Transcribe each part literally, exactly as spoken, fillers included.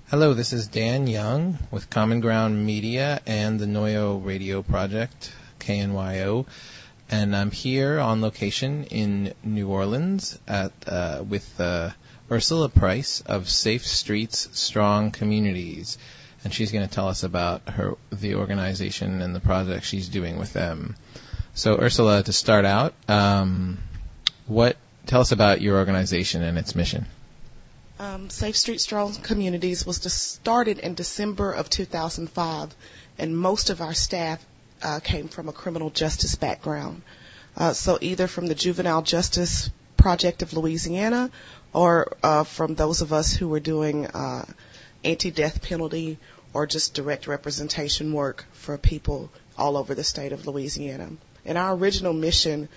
Hello, this is Dan Young with Common Ground Media and the Noyo Radio Project, K N Y O, and I'm here on location in New Orleans at uh, with uh, Ursula Price of Safe Streets, Strong Communities, and she's going to tell us about her the organization and the project she's doing with them. So, Ursula, to start out, um, what tell us about your organization and its mission. Um, Safe Streets, Strong Communities was just started in December of two thousand five, and most of our staff uh, came from a criminal justice background. Uh, so either from the Juvenile Justice Project of Louisiana or uh, from those of us who were doing uh, anti-death penalty or just direct representation work for people all over the state of Louisiana. And our original mission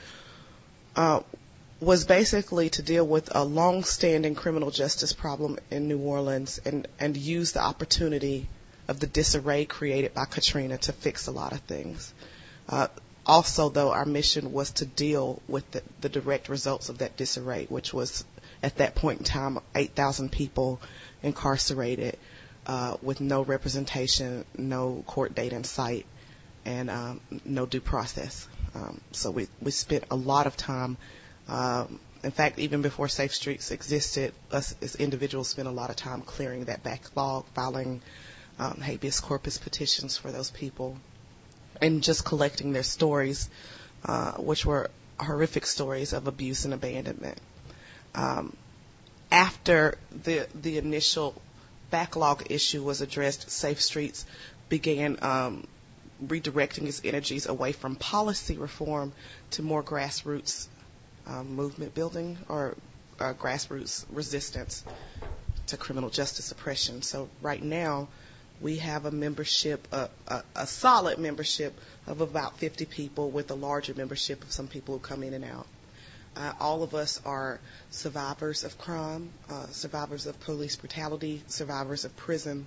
uh, was basically to deal with a long-standing criminal justice problem in New Orleans and, and use the opportunity of the disarray created by Katrina to fix a lot of things. Uh, also, though, our mission was to deal with the, the direct results of that disarray, which was, at that point in time, eight thousand people incarcerated uh, with no representation, no court date in sight, and um, no due process. Um, so we, we spent a lot of time Um, in fact, even before Safe Streets existed, us as individuals spent a lot of time clearing that backlog, filing um, habeas corpus petitions for those people, and just collecting their stories, uh, which were horrific stories of abuse and abandonment. Um, after the the initial backlog issue was addressed, Safe Streets began um, redirecting its energies away from policy reform to more grassroots Um, movement building or uh, grassroots resistance to criminal justice oppression. So right now we have a membership, a, a, a solid membership of about fifty people with a larger membership of some people who come in and out. Uh, all of us are survivors of crime, uh, survivors of police brutality, survivors of prison,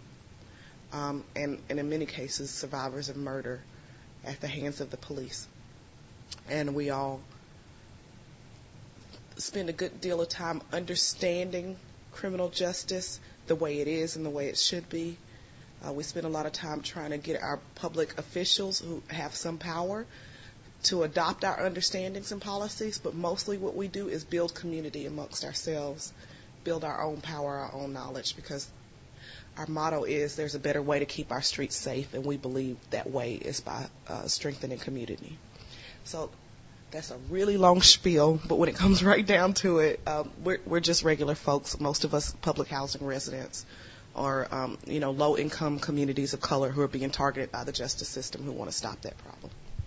um, and, and in many cases survivors of murder at the hands of the police. And we all spend a good deal of time understanding criminal justice the way it is and the way it should be. Uh, we spend a lot of time trying to get our public officials who have some power to adopt our understandings and policies, but mostly what we do is build community amongst ourselves, build our own power, our own knowledge, because our motto is there's a better way to keep our streets safe, and we believe that way is by uh, strengthening community. So that's a really long spiel, but when it comes right down to it, um, we're, we're just regular folks, most of us public housing residents or, um, you know, low-income communities of color who are being targeted by the justice system who want to stop that problem.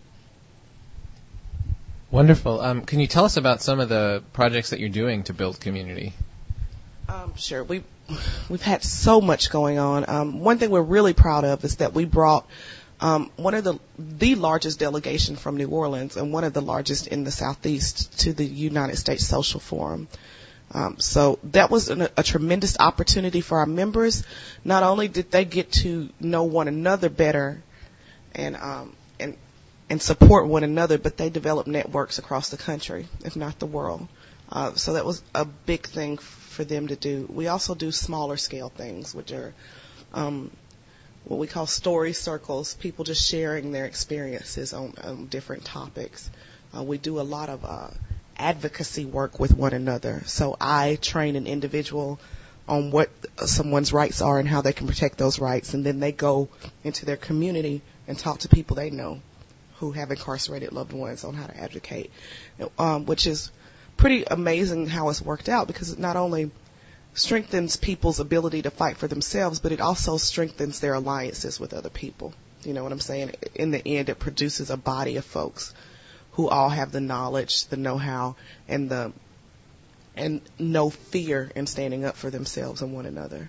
Wonderful. Um, can you tell us about some of the projects that you're doing to build community? Um, sure. We, we've had so much going on. Um, one thing we're really proud of is that we brought Um, one of the the largest delegation from New Orleans and one of the largest in the Southeast to the United States Social Forum. Um, so that was an, a tremendous opportunity for our members. Not only did they get to know one another better and um, and and support one another, but they developed networks across the country, if not the world. Uh, so that was a big thing for them to do. We also do smaller scale things, which are um, what we call story circles, people just sharing their experiences on, on different topics. Uh, we do a lot of uh, advocacy work with one another. So I train an individual on what someone's rights are and how they can protect those rights, and then they go into their community and talk to people they know who have incarcerated loved ones on how to advocate, um, which is pretty amazing how it's worked out, because it not only strengthens people's ability to fight for themselves, but it also strengthens their alliances with other people. You know what I'm saying? In the end, it produces a body of folks who all have the knowledge, the know-how, and the and no fear in standing up for themselves and one another.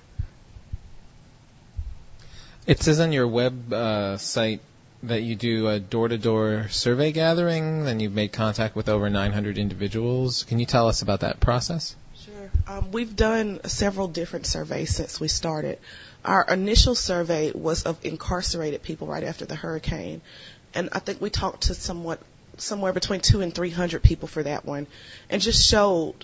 It says on your web uh, site that you do a door-to-door survey gathering, then you've made contact with over nine hundred individuals. Can you tell us about that process? Sure. Um, we've done several different surveys since we started. Our initial survey was of incarcerated people right after the hurricane, and I think we talked to somewhat somewhere between two and three hundred people for that one, and just showed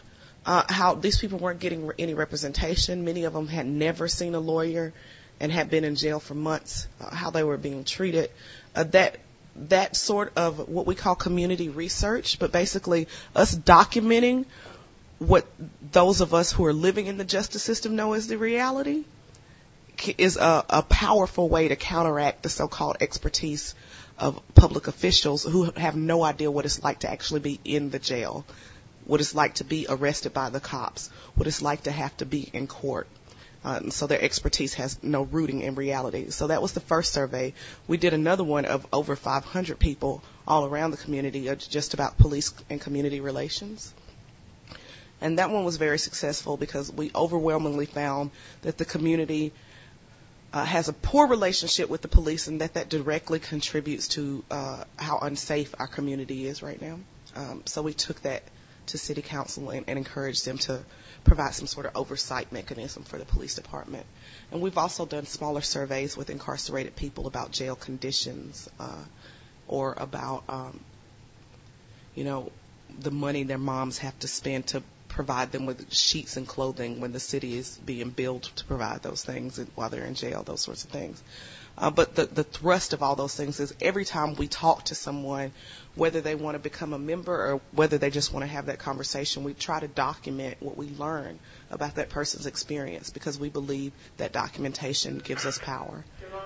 uh, how these people weren't getting any representation. Many of them had never seen a lawyer and had been in jail for months, uh, how they were being treated. Uh, that that sort of what we call community research, but basically us documenting what those of us who are living in the justice system know as the reality is a, a powerful way to counteract the so-called expertise of public officials who have no idea what it's like to actually be in the jail, what it's like to be arrested by the cops, what it's like to have to be in court. Uh, so their expertise has no rooting in reality. So that was the first survey. We did another one of over five hundred people all around the community, uh, just about police and community relations. And that one was very successful because we overwhelmingly found that the community uh, has a poor relationship with the police and that that directly contributes to uh, how unsafe our community is right now. Um, so we took that to City Council and, and encouraged them to provide some sort of oversight mechanism for the police department. And we've also done smaller surveys with incarcerated people about jail conditions uh, or about, um, you know, the money their moms have to spend to provide them with sheets and clothing when the city is being billed to provide those things while they're in jail, those sorts of things. Uh, but the, the thrust of all those things is every time we talk to someone, whether they want to become a member or whether they just want to have that conversation, we try to document what we learn about that person's experience because we believe that documentation gives us power.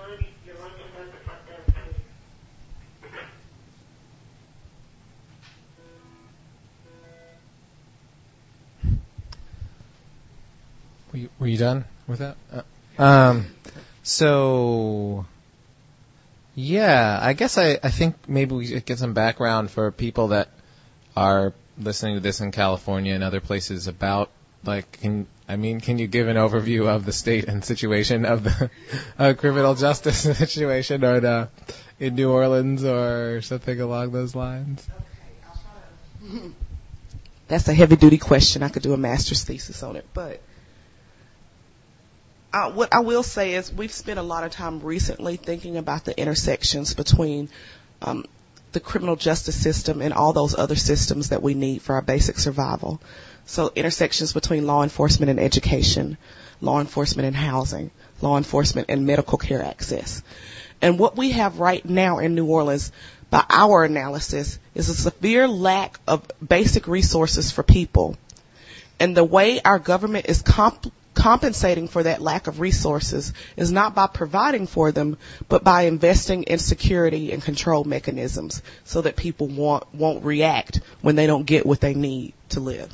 Were you, were you done with that? Uh, um, so, yeah, I guess I, I think maybe we should get some background for people that are listening to this in California and other places about, like, can, I mean, can you give an overview of the state and situation of the uh, criminal justice situation or the, in New Orleans or something along those lines? Okay, I'll try to. That's a heavy-duty question. I could do a master's thesis on it, but Uh, what I will say is we've spent a lot of time recently thinking about the intersections between um, the criminal justice system and all those other systems that we need for our basic survival. So intersections between law enforcement and education, law enforcement and housing, law enforcement and medical care access. And what we have right now in New Orleans, by our analysis, is a severe lack of basic resources for people. And the way our government is comp- compensating for that lack of resources is not by providing for them, but by investing in security and control mechanisms so that people won't, won't react when they don't get what they need to live.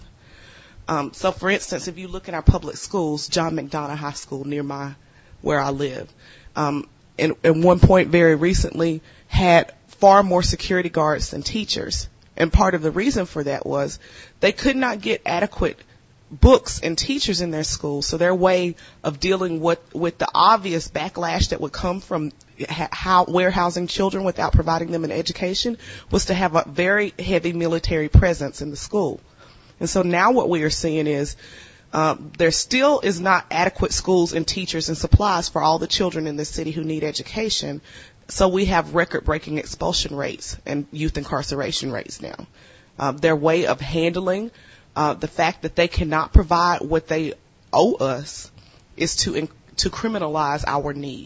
Um, so, for instance, if you look at our public schools, John McDonough High School near my where I live, um, and at one point very recently had far more security guards than teachers. And part of the reason for that was they could not get adequate books and teachers in their schools, so their way of dealing with, with the obvious backlash that would come from ha- how warehousing children without providing them an education was to have a very heavy military presence in the school. And so now what we are seeing is um, there still is not adequate schools and teachers and supplies for all the children in the city who need education. So we have record-breaking expulsion rates and youth incarceration rates now. Uh, their way of handling Uh, the fact that they cannot provide what they owe us is to in, to criminalize our need.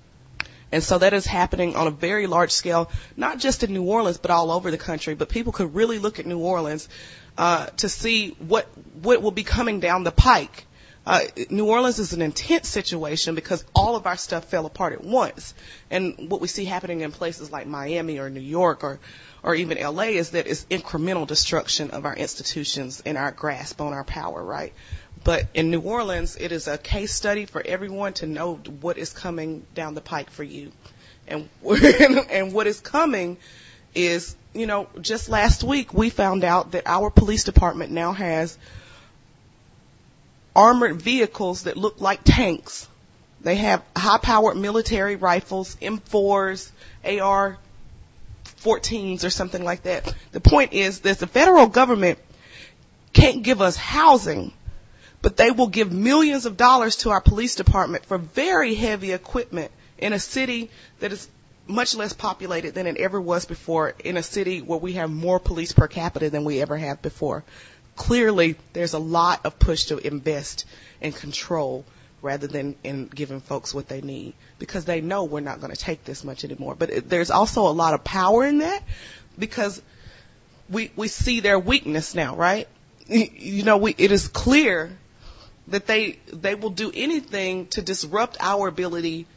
And so that is happening on a very large scale, not just in New Orleans, but all over the country. But people could really look at New Orleans uh, to see what what will be coming down the pike. Uh, New Orleans is an intense situation because all of our stuff fell apart at once. And what we see happening in places like Miami or New York or or even L A is that it's incremental destruction of our institutions and our grasp on our power, right? But in New Orleans, it is a case study for everyone to know what is coming down the pike for you. And, and what is coming is, you know, just last week we found out that our police department now has armored vehicles that look like tanks. They have high-powered military rifles, M fours, A R fourteens or something like that. The point is that the federal government can't give us housing, but they will give millions of dollars to our police department for very heavy equipment in a city that is much less populated than it ever was before, in a city where we have more police per capita than we ever have before. clearly there's a lot of push to invest in control rather than in giving folks what they need, because they know we're not going to take this much anymore. But it, there's also a lot of power in that, because we we see their weakness now, right? You know, we, it is clear that they they will do anything to disrupt our ability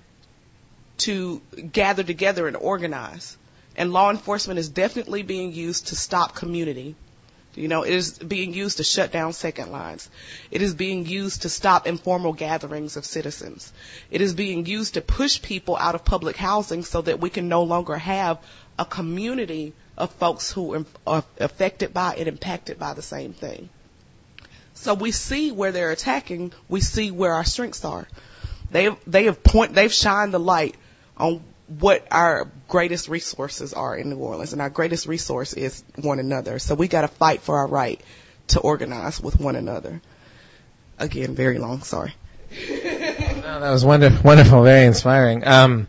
to gather together and organize. And law enforcement is definitely being used to stop community. You know, it is being used to shut down second lines. It is being used to stop informal gatherings of citizens. It is being used to push people out of public housing so that we can no longer have a community of folks who are affected by and impacted by the same thing. So we see where they're attacking. We see where our strengths are. They they have point they've shined the light on what our greatest resources are in New Orleans, and our greatest resource is one another. So we got to fight for our right to organize with one another. Again, very long, sorry. No, that was wonder, wonderful, very inspiring. Um,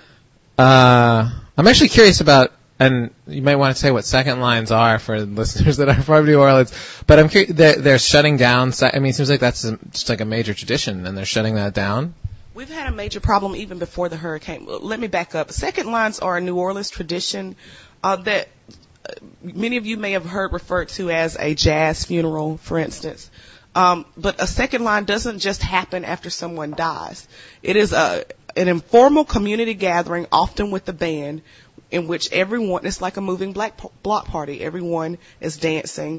uh, I'm actually curious about, and you might want to say what second lines are for listeners that are from New Orleans, but I'm curious, they're, they're shutting down, I mean, it seems like that's just like a major tradition, and they're shutting that down. We've had a major problem even before the hurricane. Let me back up. Second lines are a New Orleans tradition uh, that many of you may have heard referred to as a jazz funeral, for instance. Um, but a second line doesn't just happen after someone dies. It is a an informal community gathering, often with the band, in which everyone, it's like a moving black block party. Everyone is dancing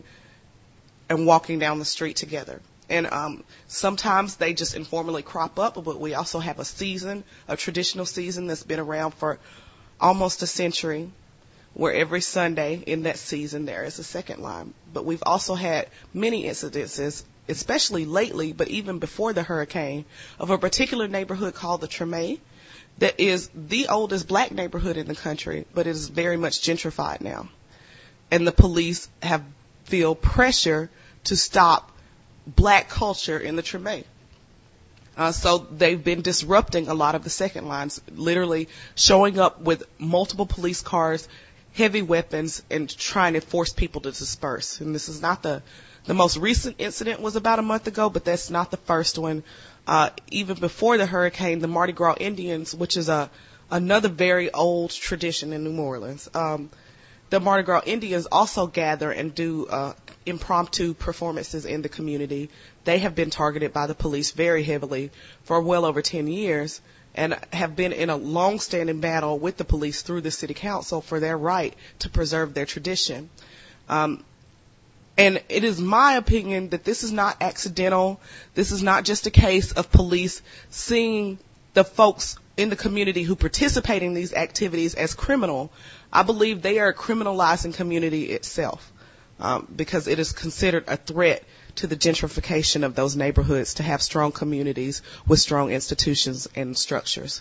and walking down the street together. And um, sometimes they just informally crop up, but we also have a season, a traditional season that's been around for almost a century, where every Sunday in that season there is a second line. But we've also had many incidences, especially lately, but even before the hurricane, of a particular neighborhood called the Treme that is the oldest black neighborhood in the country, but it is very much gentrified now. And the police have feel pressure to stop black culture in the Treme. Uh, so they've been disrupting a lot of the second lines, literally showing up with multiple police cars, heavy weapons, and trying to force people to disperse. And this is not the, the most recent incident was about a month ago, but that's not the first one. Uh, even before the hurricane, the Mardi Gras Indians, which is a, another very old tradition in New Orleans, um, the Mardi Gras Indians also gather and do uh, impromptu performances in the community. They have been targeted by the police very heavily for well over ten years and have been in a long-standing battle with the police through the city council for their right to preserve their tradition. Um, and it is my opinion that this is not accidental. This is not just a case of police seeing the folks in the community who participate in these activities as criminal. I believe they are criminalizing community itself, um, because it is considered a threat to the gentrification of those neighborhoods to have strong communities with strong institutions and structures.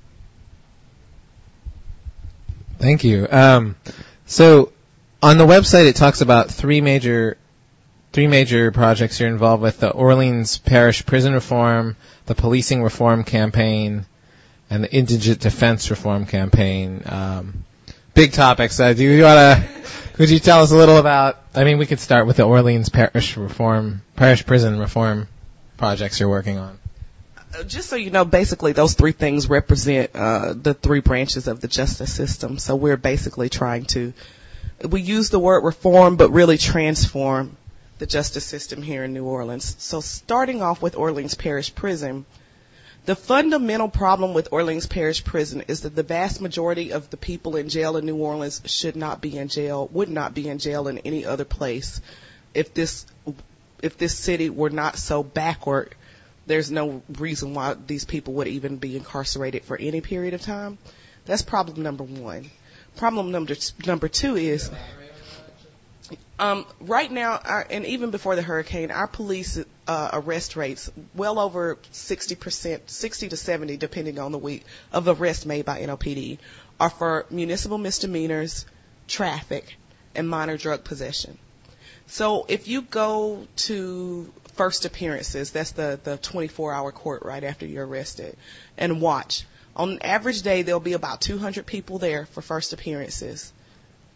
Thank you. Um, so on the website, it talks about three major three major projects you're involved with: the Orleans Parish Prison Reform, the Policing Reform Campaign, and the Indigent Defense Reform Campaign. Um, big topics. Uh, do you want to, could you tell us a little about, I mean, we could start with the Orleans Parish Reform, Parish Prison Reform projects you're working on. Uh, just so you know, basically those three things represent uh, the three branches of the justice system. So we're basically trying to, we use the word reform, but really transform the justice system here in New Orleans. So starting off with Orleans Parish Prison, the fundamental problem with Orleans Parish Prison is that the vast majority of the people in jail in New Orleans should not be in jail, would not be in jail in any other place. If this, if this city were not so backward, there's no reason why these people would even be incarcerated for any period of time. That's problem number one. Problem number number two is, um, right now, our, and even before the hurricane, our police uh, arrest rates, well over sixty percent, sixty to seventy, depending on the week, of arrests made by N O P D are for municipal misdemeanors, traffic, and minor drug possession. So if you go to first appearances, that's the, the twenty-four hour court right after you're arrested, and watch, on an average day, there'll be about two hundred people there for first appearances.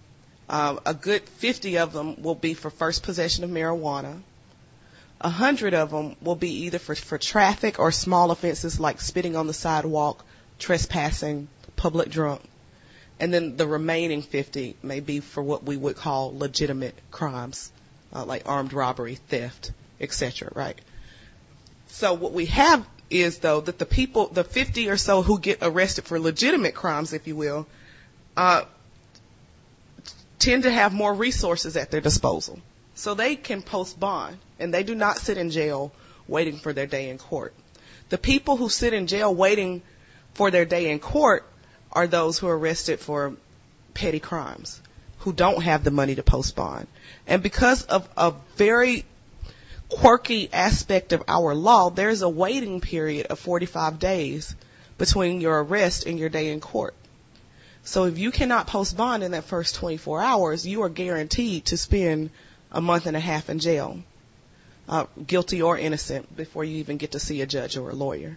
Um, a good fifty of them will be for first possession of marijuana. A hundred of them will be either for, for traffic or small offenses like spitting on the sidewalk, trespassing, public drunk. And then the remaining fifty may be for what we would call legitimate crimes, uh, like armed robbery, theft, et cetera, right? So what we have is, though, that the people, the fifty or so who get arrested for legitimate crimes, if you will, uh, tend to have more resources at their disposal. So they can post bond, and they do not sit in jail waiting for their day in court. The people who sit in jail waiting for their day in court are those who are arrested for petty crimes, who don't have the money to post bond. And because of a very quirky aspect of our law, there's a waiting period of forty-five days between your arrest and your day in court. So if you cannot post bond in that first twenty-four hours, you are guaranteed to spend a month and a half in jail, uh, guilty or innocent, before you even get to see a judge or a lawyer.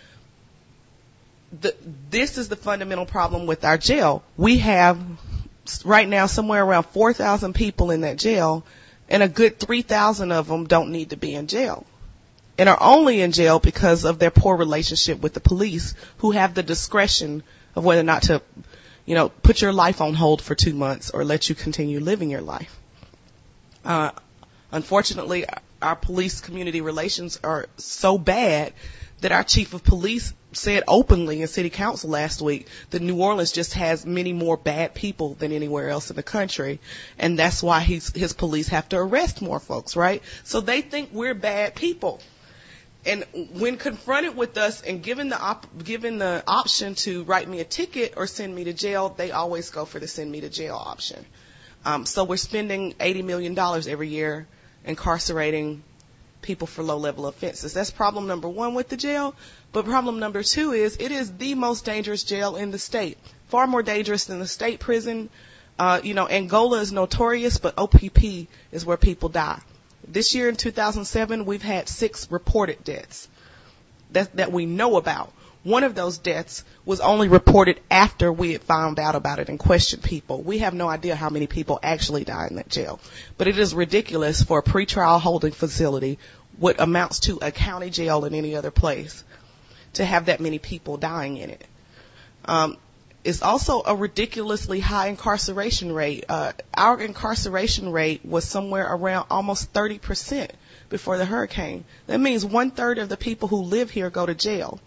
The, this is the fundamental problem with our jail. We have right now somewhere around four thousand people in that jail, and a good three thousand of them don't need to be in jail, and are only in jail because of their poor relationship with the police, who have the discretion of whether or not to, you know, put your life on hold for two months or let you continue living your life. Uh, unfortunately, our police community relations are so bad that our chief of police said openly in city council last week that New Orleans just has many more bad people than anywhere else in the country, and that's why he's, his police have to arrest more folks, right? So they think we're bad people. And when confronted with us and given the op- given the option to write me a ticket or send me to jail, they always go for the send me to jail option. Um, so we're spending eighty million dollars every year incarcerating people for low-level offenses. That's problem number one with the jail. But problem number two is it is the most dangerous jail in the state, far more dangerous than the state prison. Uh, you know, Angola is notorious, but O P P is where people die. This year in two thousand seven, we've had six reported deaths that, that we know about. One of those deaths was only reported after we had found out about it and questioned people. We have no idea how many people actually die in that jail. But it is ridiculous for a pretrial holding facility, what amounts to a county jail in any other place, to have that many people dying in it. Um, it's also a ridiculously high incarceration rate. Uh, our incarceration rate was somewhere around almost thirty percent before the hurricane. That means one third of the people who live here go to jail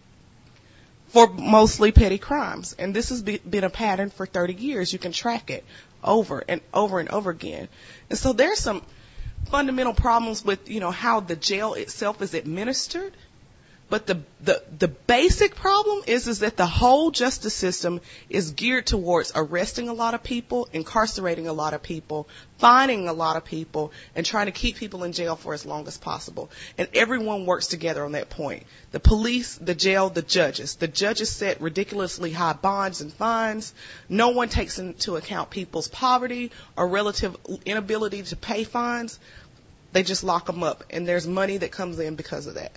for mostly petty crimes. And this has be, been a pattern for thirty years. You can track it over and over and over again. And so there's some fundamental problems with, you know, how the jail itself is administered. But the, the, the basic problem is, is that the whole justice system is geared towards arresting a lot of people, incarcerating a lot of people, fining a lot of people, and trying to keep people in jail for as long as possible. And everyone works together on that point. The police, the jail, the judges. The judges set ridiculously high bonds and fines. No one takes into account people's poverty or relative inability to pay fines. They just lock them up, and there's money that comes in because of that.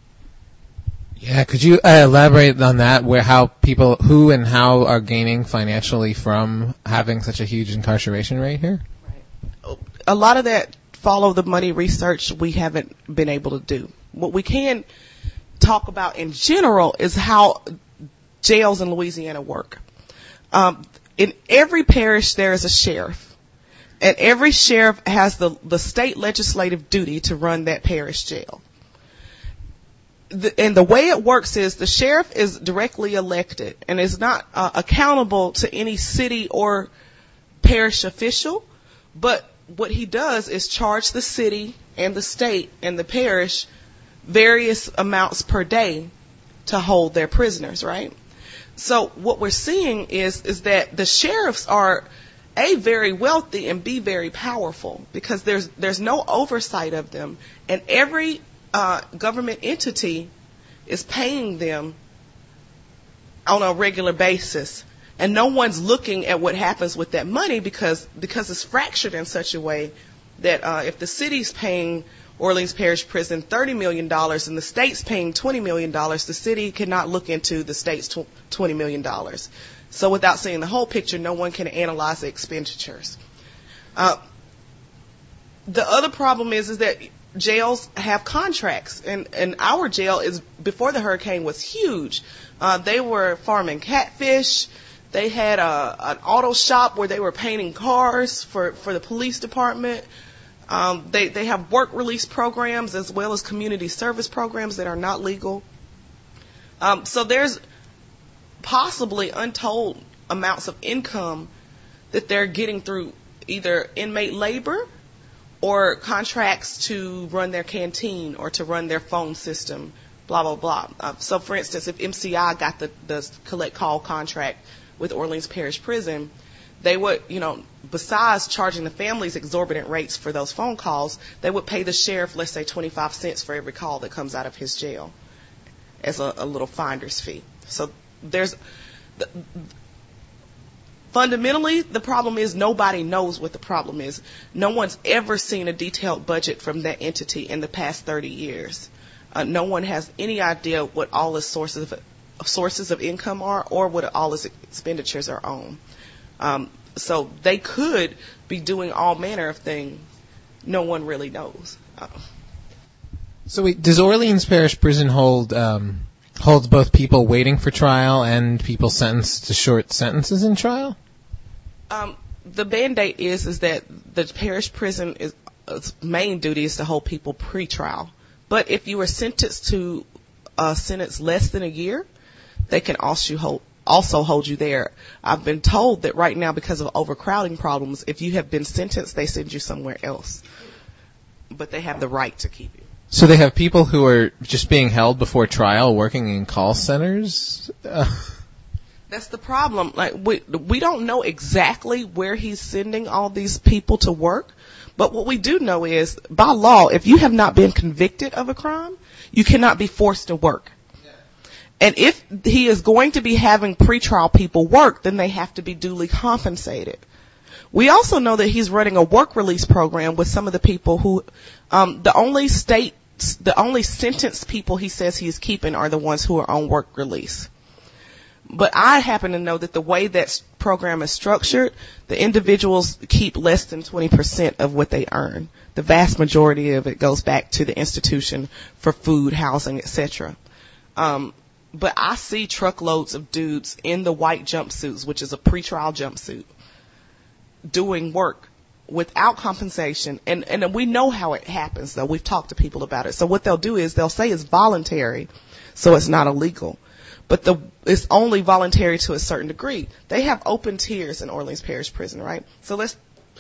Yeah, could you uh, elaborate on that, where how people, who and how are gaining financially from having such a huge incarceration rate here? Right. A lot of that follow the money research we haven't been able to do. What we can talk about in general is how jails in Louisiana work. Um, in every parish there is a sheriff, and every sheriff has the, the state legislative duty to run that parish jail. The, and the way it works is the sheriff is directly elected and is not uh, accountable to any city or parish official, but what he does is charge the city and the state and the parish various amounts per day to hold their prisoners, right? So what we're seeing is is that the sheriffs are A, very wealthy, and B, very powerful, because there's there's no oversight of them, and every Uh, government entity is paying them on a regular basis, and no one's looking at what happens with that money because because it's fractured in such a way that uh, if the city's paying Orleans Parish Prison thirty million dollars and the state's paying twenty million dollars, the city cannot look into the state's twenty million dollars. So without seeing the whole picture, no one can analyze the expenditures. Uh, the other problem is, is that jails have contracts, and, and our jail is, before the hurricane, was huge. Uh, they were farming catfish. They had a, an auto shop where they were painting cars for, for the police department. Um, they, they have work release programs as well as community service programs that are not legal. Um, so there's possibly untold amounts of income that they're getting through either inmate labor or contracts to run their canteen or to run their phone system, blah, blah, blah. Uh, so, for instance, if M C I got the, the collect call contract with Orleans Parish Prison, they would, you know, besides charging the families exorbitant rates for those phone calls, they would pay the sheriff, let's say, twenty-five cents for every call that comes out of his jail as a, a little finder's fee. So there's the, fundamentally, the problem is nobody knows what the problem is. No one's ever seen a detailed budget from that entity in the past thirty years. Uh, no one has any idea what all its sources of, sources of income are or what all its expenditures are on. Um, so they could be doing all manner of things. No one really knows. Uh, so wait, does Orleans Parish Prison hold um, holds both people waiting for trial and people sentenced to short sentences in trial? Um, the mandate is is that the parish prison is its main duty is to hold people pre-trial. But if you were sentenced to a sentence less than a year, they can also hold also hold you there. I've been told that right now, because of overcrowding problems, if you have been sentenced, they send you somewhere else. But they have the right to keep you. So they have people who are just being held before trial working in call centers? Uh. That's the problem. Like we we don't know exactly where he's sending all these people to work, but what we do know is, by law, if you have not been convicted of a crime, you cannot be forced to work. And if he is going to be having pretrial people work, then they have to be duly compensated. We also know that he's running a work release program with some of the people who, um, the only state, the only sentenced people he says he is keeping are the ones who are on work release. But I happen to know that the way that program is structured, the individuals keep less than twenty percent of what they earn. The vast majority of it goes back to the institution for food, housing, et cetera. Um, but I see truckloads of dudes in the white jumpsuits, which is a pretrial jumpsuit, doing work without compensation. And, and we know how it happens, though. We've talked to people about it. So what they'll do is they'll say it's voluntary, so it's not illegal. But the, it's only voluntary to a certain degree. They have open tiers in Orleans Parish Prison, right? So let's,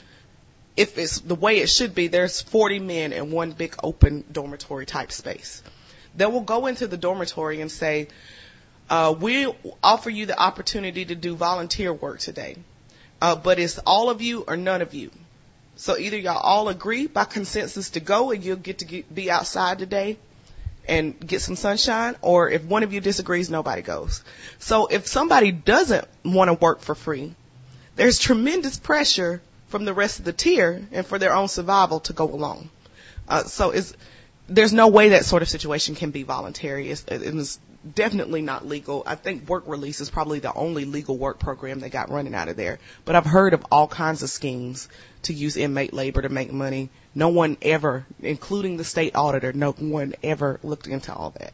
if it's the way it should be, there's forty men in one big open dormitory type space. They will go into the dormitory and say, uh, we offer you the opportunity to do volunteer work today. Uh, but it's all of you or none of you. So either y'all all agree by consensus to go and you'll get to get, be outside today and get some sunshine, or if one of you disagrees, nobody goes. So if somebody doesn't want to work for free, there's tremendous pressure from the rest of the tier and for their own survival to go along. Uh, so it's, there's no way that sort of situation can be voluntary. It's, it's definitely not legal. I think work release is probably the only legal work program they got running out of there. But I've heard of all kinds of schemes to use inmate labor to make money. No one ever, including the state auditor, no one ever looked into all that.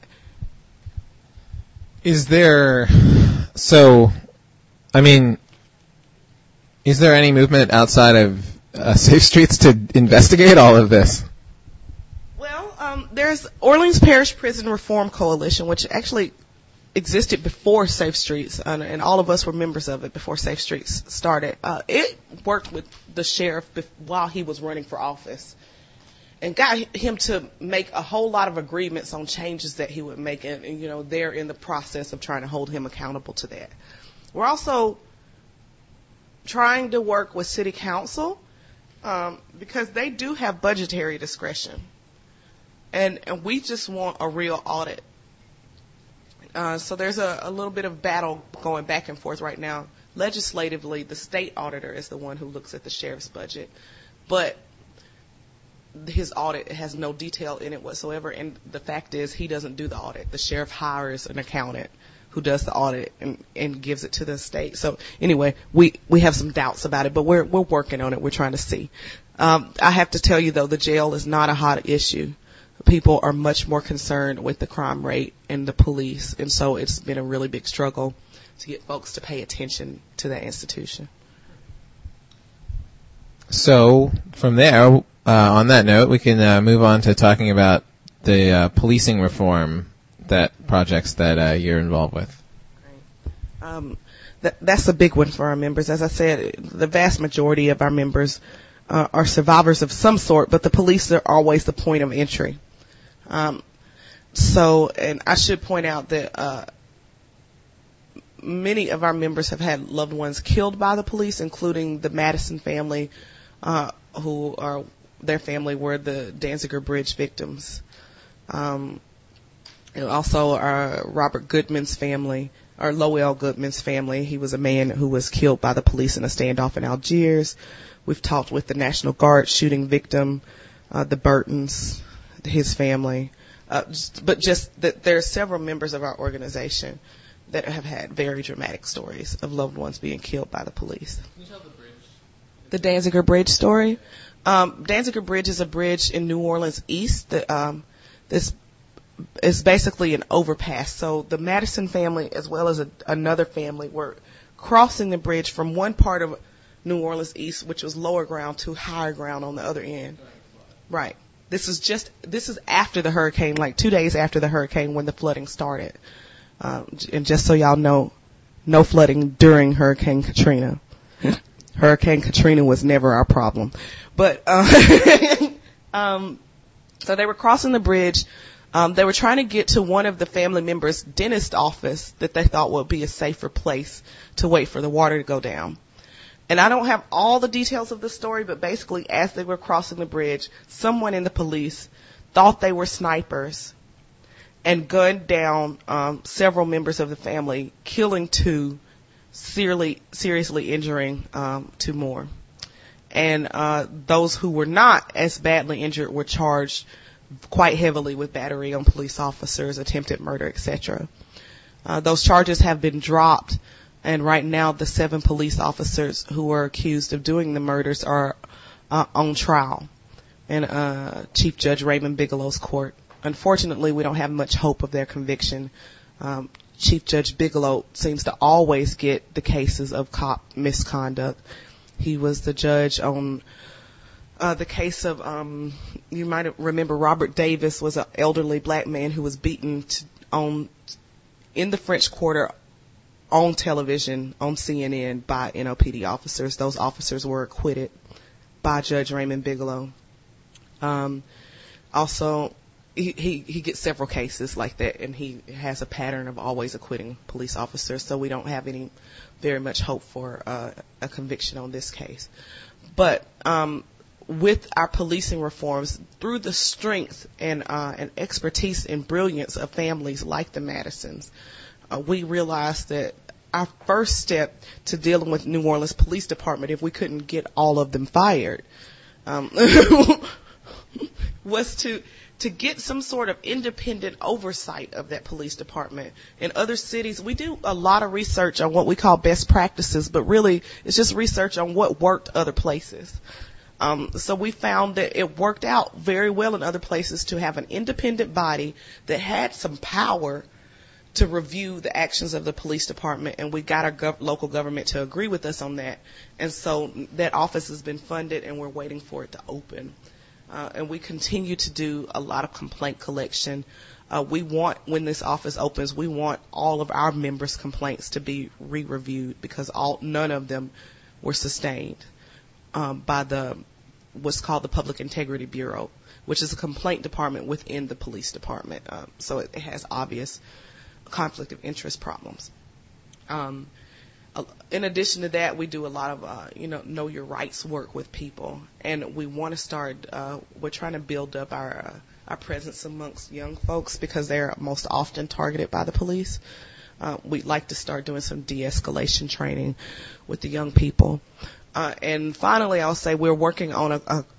Is there, so, I mean, is there any movement outside of uh, Safe Streets to investigate all of this? Well, um, there's Orleans Parish Prison Reform Coalition, which actually existed before Safe Streets, and, and all of us were members of it before Safe Streets started. Uh, it worked with the sheriff bef- while he was running for office and got him to make a whole lot of agreements on changes that he would make, and, and you know, they're in the process of trying to hold him accountable to that. We're also trying to work with City Council um, because they do have budgetary discretion, and, and we just want a real audit. Uh, so there's a, a little bit of battle going back and forth right now. Legislatively, the state auditor is the one who looks at the sheriff's budget. But his audit has no detail in it whatsoever. And the fact is, he doesn't do the audit. The sheriff hires an accountant who does the audit and, and gives it to the state. So anyway, we, we have some doubts about it, but we're, we're working on it. We're trying to see. Um, I have to tell you though, the jail is not a hot issue. People are much more concerned with the crime rate and the police. And so it's been a really big struggle to get folks to pay attention to that institution. So from there, uh, on that note, we can uh, move on to talking about the uh, policing reform that projects that uh, you're involved with. Um, th- that's a big one for our members. As I said, the vast majority of our members uh, are survivors of some sort, but the police are always the point of entry. Um, so, and I should point out that uh, many of our members have had loved ones killed by the police, including the Madison family, uh, who are their family were the Danziger Bridge victims. Um, And also our Robert Goodman's family, or Lowell Goodman's family. He was a man who was killed by the police in a standoff in Algiers. We've talked with the National Guard shooting victim, uh, the Burtons, his family. Uh, just, but just that there are several members of our organization that have had very dramatic stories of loved ones being killed by the police. Can you tell the bridge? The Danziger Bridge story? Um, Danziger Bridge is a bridge in New Orleans East that, um, this It's basically an overpass. So the Madison family, as well as a, another family, were crossing the bridge from one part of New Orleans East, which was lower ground, to higher ground on the other end. Right. This is just, this is after the hurricane, like two days after the hurricane when the flooding started. Um, and just so y'all know, no flooding during Hurricane Katrina. Hurricane Katrina was never our problem. But, uh, um, so they were crossing the bridge. Um, they were trying to get to one of the family members' dentist office that they thought would be a safer place to wait for the water to go down. And I don't have all the details of the story, but basically as they were crossing the bridge, someone in the police thought they were snipers and gunned down um, several members of the family, killing two, seriously, seriously injuring um, two more. And uh, those who were not as badly injured were charged quite heavily with battery on police officers, attempted murder, et cetera. Uh, those charges have been dropped, and right now the seven police officers who are accused of doing the murders are uh, on trial in uh, Chief Judge Raymond Bigelow's court. Unfortunately, we don't have much hope of their conviction. Um, Chief Judge Bigelow seems to always get the cases of cop misconduct. He was the judge on Uh, the case of, um, you might remember Robert Davis was an elderly black man who was beaten to, on, in the French Quarter on television, on C N N by N O P D officers. Those officers were acquitted by Judge Raymond Bigelow. Um, also, he, he, he gets several cases like that, and he has a pattern of always acquitting police officers, so we don't have any very much hope for uh, a conviction on this case. But, um, with our policing reforms, through the strength and uh, and expertise and brilliance of families like the Madisons, uh, we realized that our first step to dealing with New Orleans Police Department, if we couldn't get all of them fired, um, was to to get some sort of independent oversight of that police department. In other cities, we do a lot of research on what we call best practices, but really it's just research on what worked other places. Um, so we found that it worked out very well in other places to have an independent body that had some power to review the actions of the police department, and we got our gov- local government to agree with us on that. And so that office has been funded, and we're waiting for it to open. Uh, and we continue to do a lot of complaint collection. Uh, we want, when this office opens, we want all of our members' complaints to be re-reviewed because all none of them were sustained um, by the what's called the Public Integrity Bureau, which is a complaint department within the police department. Um, so it, it has obvious conflict of interest problems. Um, in addition to that, we do a lot of, uh, you know, know your rights work with people, and we want to start. Uh, we're trying to build up our uh, our presence amongst young folks because they're most often targeted by the police. Uh, we'd like to start doing some de-escalation training with the young people. Uh, and finally, I'll say we're working on a, a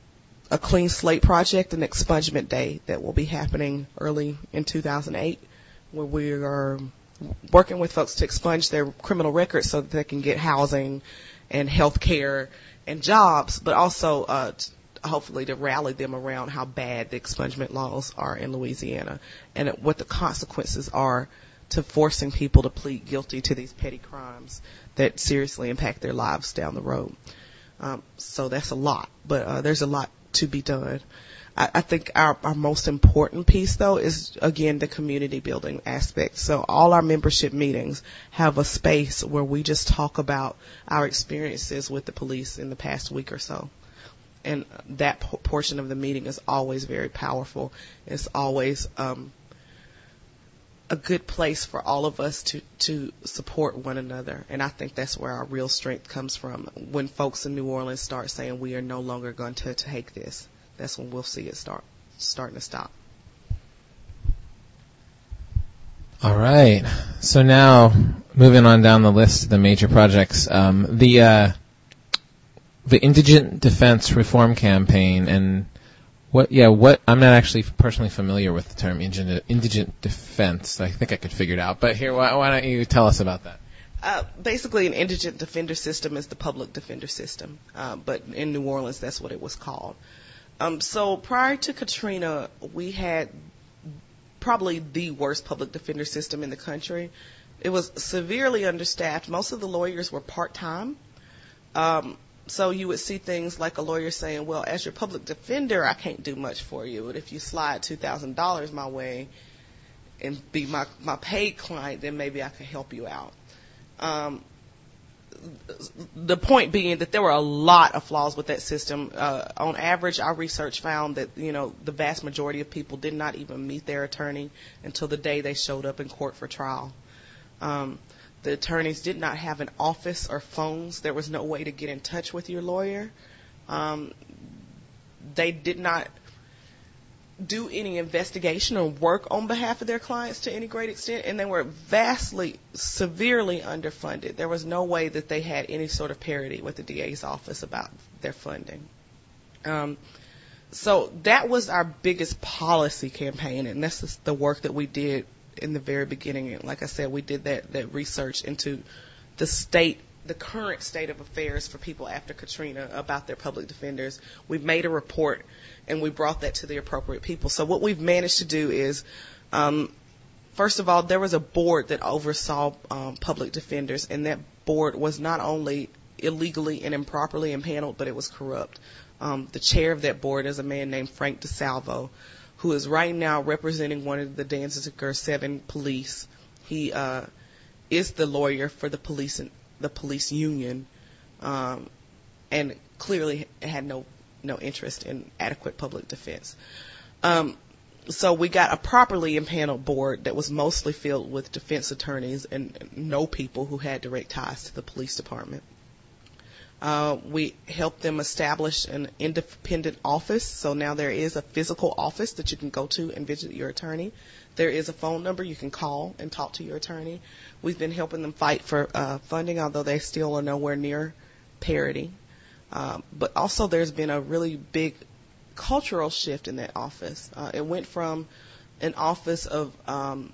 a Clean Slate Project, an expungement day that will be happening early in two thousand eight, where we are working with folks to expunge their criminal records so that they can get housing and health care and jobs, but also uh, t- hopefully to rally them around how bad the expungement laws are in Louisiana and what the consequences are to forcing people to plead guilty to these petty crimes that seriously impact their lives down the road. Um, so that's a lot, but uh, there's a lot to be done. I, I think our, our most important piece, though, is, again, the community building aspect. So all our membership meetings have a space where we just talk about our experiences with the police in the past week or so. And that p- portion of the meeting is always very powerful. It's always um, a good place for all of us to, to support one another. And I think that's where our real strength comes from. When folks in New Orleans start saying we are no longer going to take this, that's when we'll see it start starting to stop. All right. So now, moving on down the list of the major projects, um, the uh, the Indigent Defense Reform Campaign, and what? Yeah, what? I'm not actually personally familiar with the term indigent, indigent defense. I think I could figure it out. But here, why, why don't you tell us about that? Uh, basically, an indigent defender system is the public defender system, uh, but in New Orleans, that's what it was called. Um, so prior to Katrina, we had probably the worst public defender system in the country. It was severely understaffed. Most of the lawyers were part-time. Um, so you would see things like a lawyer saying, well, as your public defender, I can't do much for you. But if you slide two thousand dollars my way and be my, my paid client, then maybe I could help you out. Um, The point being that there were a lot of flaws with that system. Uh, on average, our research found that, you know, the vast majority of people did not even meet their attorney until the day they showed up in court for trial. Um, the attorneys did not have an office or phones. There was no way to get in touch with your lawyer. Um, they did not do any investigation or work on behalf of their clients to any great extent, and they were vastly, severely underfunded. There was no way that they had any sort of parity with the D A's office about their funding. Um, so that was our biggest policy campaign, and this is the work that we did in the very beginning. And like I said, we did that, that research into the state, the current state of affairs for people after Katrina about their public defenders. We've made a report, and we brought that to the appropriate people. So what we've managed to do is, um, first of all, there was a board that oversaw um, public defenders, and that board was not only illegally and improperly impaneled, but it was corrupt. Um, the chair of that board is a man named Frank DeSalvo, who is right now representing one of the Danziger seven police. He uh, is the lawyer for the police and the police union, um, and clearly had no no interest in adequate public defense. Um, so we got a properly impaneled board that was mostly filled with defense attorneys and no people who had direct ties to the police department. Uh, we helped them establish an independent office, so now there is a physical office that you can go to and visit your attorney. There is a phone number you can call and talk to your attorney. We've been helping them fight for uh, funding, although they still are nowhere near parity. Um, but also there's been a really big cultural shift in that office. Uh, it went from an office of um,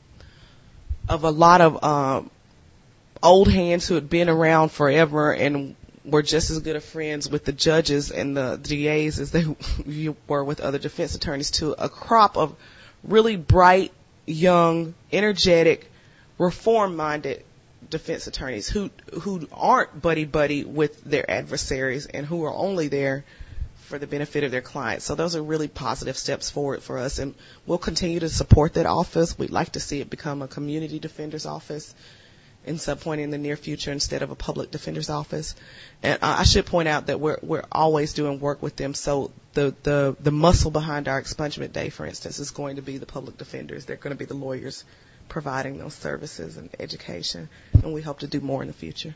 of a lot of uh, old hands who had been around forever and were just as good of friends with the judges and the D As as they were with other defense attorneys, to a crop of really bright, young, energetic, reform-minded defense attorneys who who aren't buddy-buddy with their adversaries and who are only there for the benefit of their clients. So those are really positive steps forward for us, and we'll continue to support that office. We'd like to see it become a community defender's office in some point in the near future instead of a public defender's office. And uh, I should point out that we're we're always doing work with them. So the, the, the muscle behind our expungement day, for instance, is going to be the public defenders. They're going to be the lawyers providing those services and education, and we hope to do more in the future.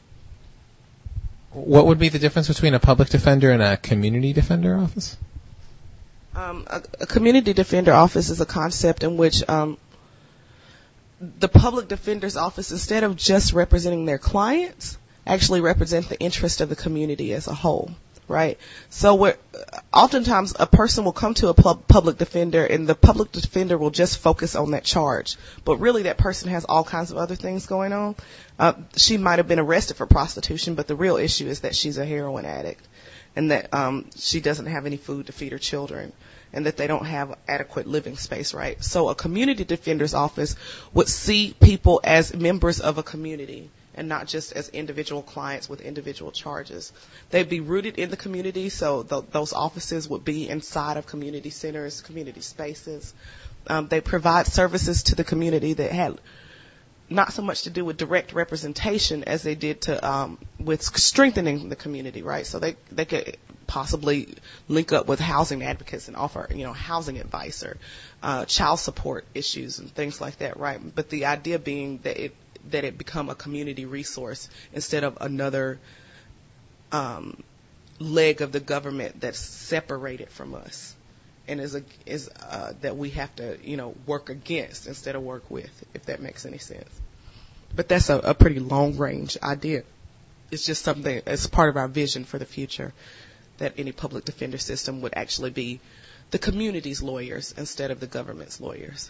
What would be the difference between a public defender and a community defender office? Um, a, a community defender office is a concept in which um, the public defender's office, instead of just representing their clients, actually represent the interest of the community as a whole. right? So we're, oftentimes a person will come to a pub, public defender, and the public defender will just focus on that charge. But really that person has all kinds of other things going on. Uh, she might have been arrested for prostitution, but the real issue is that she's a heroin addict, and that um, she doesn't have any food to feed her children, and that they don't have adequate living space, right? So a community defender's office would see people as members of a community and not just as individual clients with individual charges. They'd be rooted in the community, so th- those offices would be inside of community centers, community spaces. Um, they provide services to the community that had not so much to do with direct representation as they did to um, with strengthening the community, right? So they they could possibly link up with housing advocates and offer, you know, housing advice or uh, child support issues and things like that, right? But the idea being that it that it become a community resource instead of another um, leg of the government that's separated from us and is a, is uh, that we have to, you know, work against instead of work with, if that makes any sense. But that's a, a pretty long range idea. It's just something as part of our vision for the future, that any public defender system would actually be the community's lawyers instead of the government's lawyers.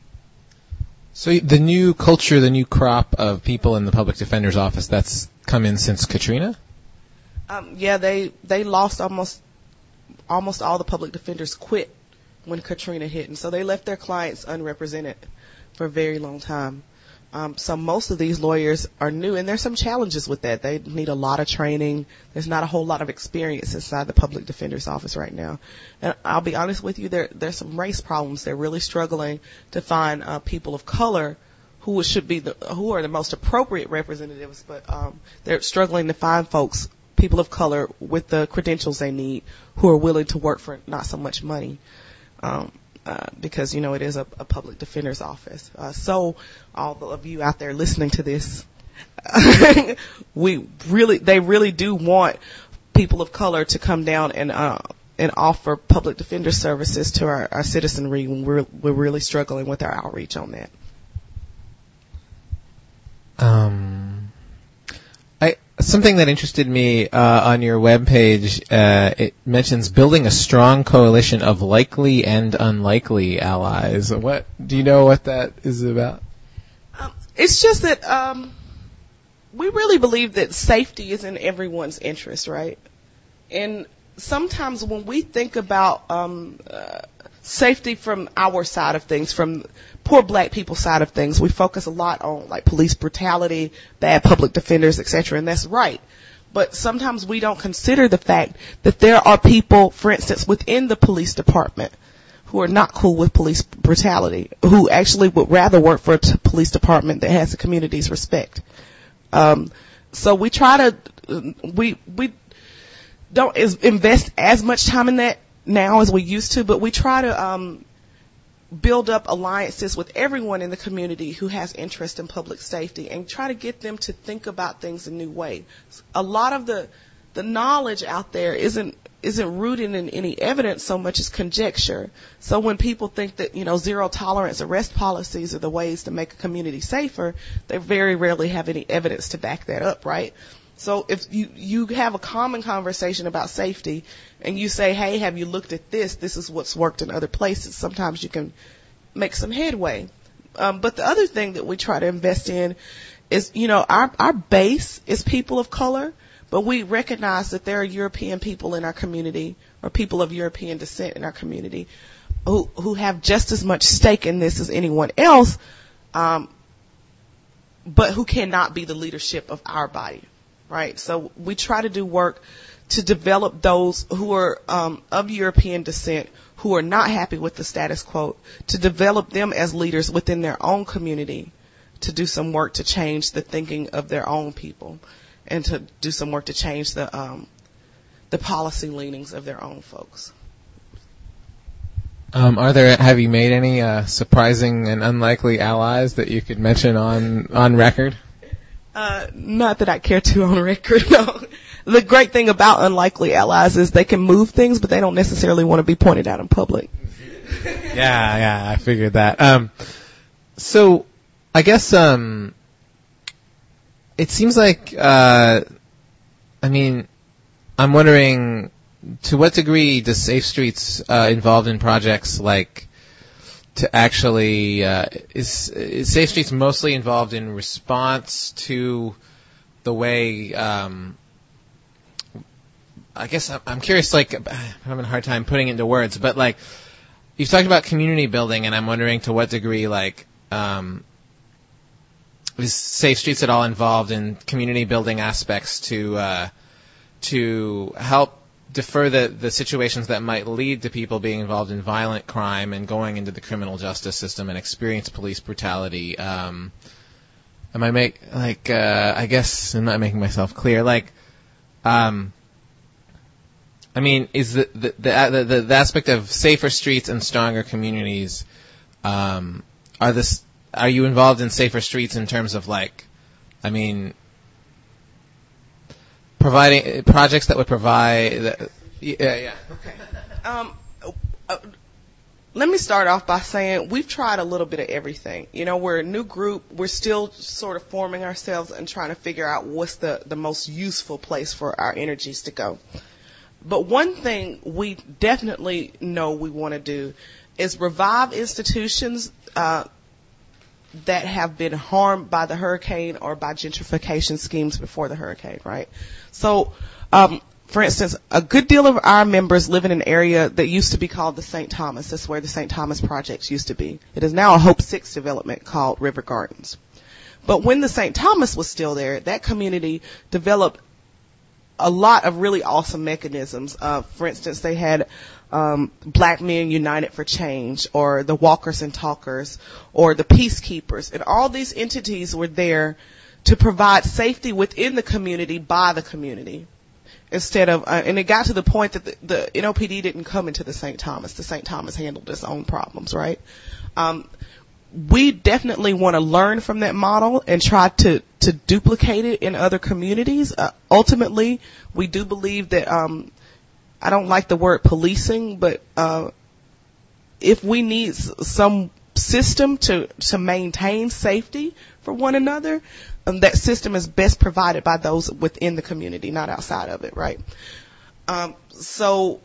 So the new culture, the new crop of people in the public defender's office, that's come in since Katrina? Um, yeah, they they lost almost almost all the public defenders quit when Katrina hit, and so they left their clients unrepresented for a very long time. Um, so most of these lawyers are new, and there's some challenges with that. They need a lot of training. There's not a whole lot of experience inside the public defender's office right now. And I'll be honest with you, there there's some race problems. They're really struggling to find uh, people of color who should be the who are the most appropriate representatives, but um, they're struggling to find folks, people of color, with the credentials they need, who are willing to work for not so much money. Um, Uh, because, you know, it is a, a public defender's office. Uh, so all of you out there listening to this, we really, they really do want people of color to come down and, uh, and offer public defender services to our, our citizenry when we're, we're really struggling with our outreach on that. Um, I, something that interested me uh, on your webpage, uh, it mentions building a strong coalition of likely and unlikely allies. What do you know what that is about? Um, it's just that um, we really believe that safety is in everyone's interest, right? And sometimes when we think about um, uh, safety from our side of things, from poor black people's side of things, we focus a lot on like police brutality, bad public defenders, et cetera, and that's right. But sometimes we don't consider the fact that there are people, for instance, within the police department who are not cool with police brutality, who actually would rather work for a t- police department that has the community's respect. Um, so we try to, we, we don't is, invest as much time in that now as we used to, but we try to, um, build up alliances with everyone in the community who has interest in public safety and try to get them to think about things a new way. A lot of the the knowledge out there isn't isn't rooted in any evidence so much as conjecture. So when people think that, you know, zero tolerance arrest policies are the ways to make a community safer, they very rarely have any evidence to back that up, right? So if you, you have a common conversation about safety and you say, hey, have you looked at this? This is what's worked in other places. Sometimes you can make some headway. Um, but the other thing that we try to invest in is, you know, our, our base is people of color, but we recognize that there are European people in our community or people of European descent in our community who, who have just as much stake in this as anyone else, um, but who cannot be the leadership of our body. Right, so we try to do work to develop those who are um, of European descent, who are not happy with the status quo, to develop them as leaders within their own community, to do some work to change the thinking of their own people, and to do some work to change the um, the policy leanings of their own folks. Um, are there? Have you made any uh, surprising and unlikely allies that you could mention on on record? Uh, not that I care to on record, no. The great thing about unlikely allies is they can move things, but they don't necessarily want to be pointed out in public. Yeah, yeah, I figured that. Um, so, I guess, um, it seems like, uh, I mean, I'm wondering, to what degree does Safe Streets uh, involved in projects like to actually uh, is, is Safe Streets mostly involved in response to the way? Um, I guess I'm, I'm curious. Like, I'm having a hard time putting it into words, but like, you've talked about community building, and I'm wondering to what degree, like, um, is Safe Streets at all involved in community building aspects to uh, to help defer the, the situations that might lead to people being involved in violent crime and going into the criminal justice system and experience police brutality. Um, am I make like uh, I guess I'm not making myself clear. Like, um, I mean, is the the the, the, the aspect of safer streets and stronger communities? Um, are this are you involved in safer streets in terms of like, I mean, providing projects that would provide, that, yeah, yeah. Okay. Um, uh, let me start off by saying we've tried a little bit of everything. You know, we're a new group. We're still sort of forming ourselves and trying to figure out what's the, the most useful place for our energies to go. But one thing we definitely know we want to do is revive institutions uh, that have been harmed by the hurricane or by gentrification schemes before the hurricane, right? So, um, for instance, a good deal of our members live in an area that used to be called the Saint Thomas. That's where the Saint Thomas projects used to be. It is now a Hope Six development called River Gardens. But when the Saint Thomas was still there, that community developed a lot of really awesome mechanisms. Uh, for instance, they had um, Black Men United for Change, or the Walkers and Talkers, or the Peacekeepers. And all these entities were there to provide safety within the community by the community. Instead of, uh, and it got to the point that the, the N O P D didn't come into the Saint Thomas. The Saint Thomas handled its own problems, right? Um, we definitely want to learn from that model and try to, to duplicate it in other communities. Uh, ultimately, we do believe that, um, I don't like the word policing, but, uh, if we need s- some system to, to maintain safety for one another, um, that system is best provided by those within the community, not outside of it, right? Um, so,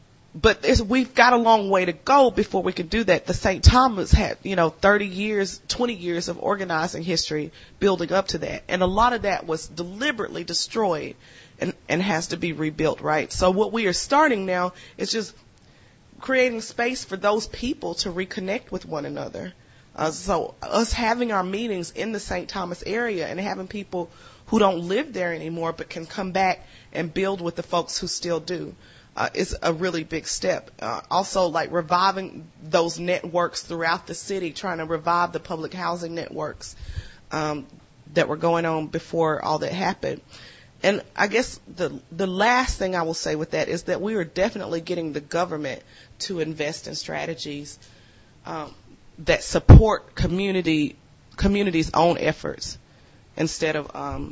But there's, we've got a long way to go before we can do that. The Saint Thomas had, you know, thirty years, twenty years of organizing history building up to that. And a lot of that was deliberately destroyed and, and has to be rebuilt, right? So what we are starting now is just creating space for those people to reconnect with one another. Uh, so us having our meetings in the Saint Thomas area and having people who don't live there anymore but can come back and build with the folks who still do. Uh, is a really big step. Uh, also, like reviving those networks throughout the city, trying to revive the public housing networks um, that were going on before all that happened. And I guess the the last thing I will say with that is that we are definitely getting the government to invest in strategies um, that support community community's own efforts instead of um,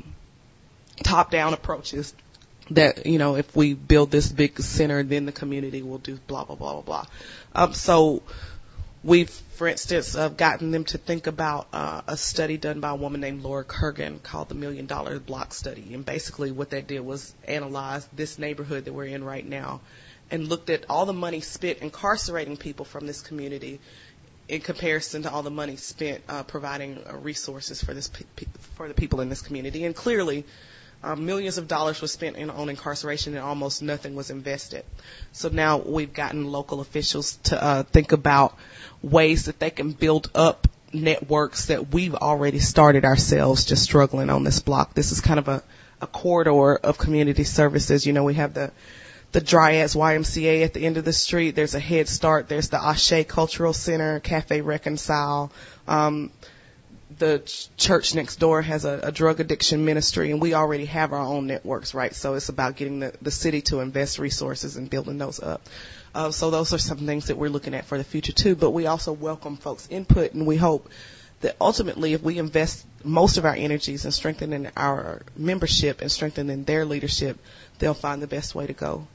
top-down approaches. That, you know, if we build this big center, then the community will do blah, blah, blah, blah, blah. Um, so we've, for instance, uh, gotten them to think about uh, a study done by a woman named Laura Kurgan called the Million Dollar Block Study. And basically what that did was analyze this neighborhood that we're in right now and looked at all the money spent incarcerating people from this community in comparison to all the money spent uh, providing uh, resources for this pe- for the people in this community. And clearly, Uh, millions of dollars were spent in, on incarceration and almost nothing was invested. So now we've gotten local officials to uh, think about ways that they can build up networks that we've already started ourselves just struggling on this block. This is kind of a, a corridor of community services. You know, we have the the Dryads Y M C A at the end of the street. There's a Head Start. There's the Ashe Cultural Center, Cafe Reconcile. Um, the ch- church next door has a, a drug addiction ministry, and we already have our own networks, right? So it's about getting the, the city to invest resources and building those up. Uh, so those are some things that we're looking at for the future too. But we also welcome folks' input, and we hope that ultimately if we invest most of our energies in strengthening our membership and strengthening their leadership, they'll find the best way to go.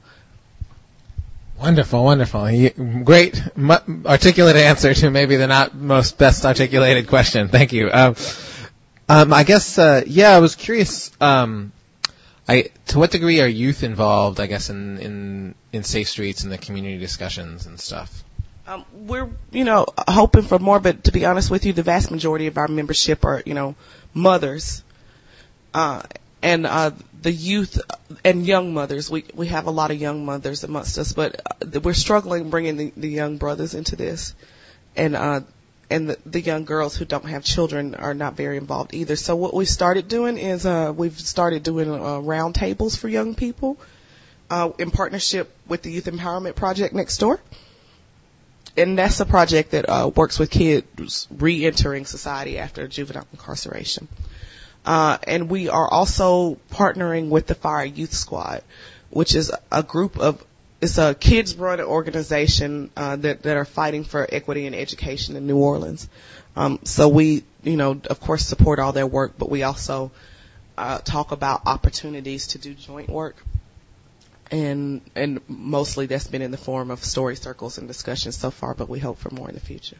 Wonderful, wonderful. Great, mu- articulate answer to maybe the not most best articulated question. Thank you. Um, um, I guess, uh, yeah, I was curious. Um, I, to what degree are youth involved, I guess, in, in, in Safe Streets and the community discussions and stuff? Um, we're, you know, hoping for more, but to be honest with you, the vast majority of our membership are, you know, mothers, uh, and, uh, the youth and young mothers. We, we have a lot of young mothers amongst us, but we're struggling bringing the, the young brothers into this. And, uh, and the, the young girls who don't have children are not very involved either. So what we've started doing is, uh, we've started doing, uh, round tables for young people, uh, in partnership with the Youth Empowerment Project next door. And that's a project that uh, works with kids re-entering society after juvenile incarceration. Uh, and we are also partnering with the Fire Youth Squad, which is a group of, it's a kids-run organization uh, that, that are fighting for equity and education in New Orleans. Um, so we, you know, of course, support all their work, but we also uh, talk about opportunities to do joint work. And and mostly that's been in the form of story circles and discussions so far, but we hope for more in the future.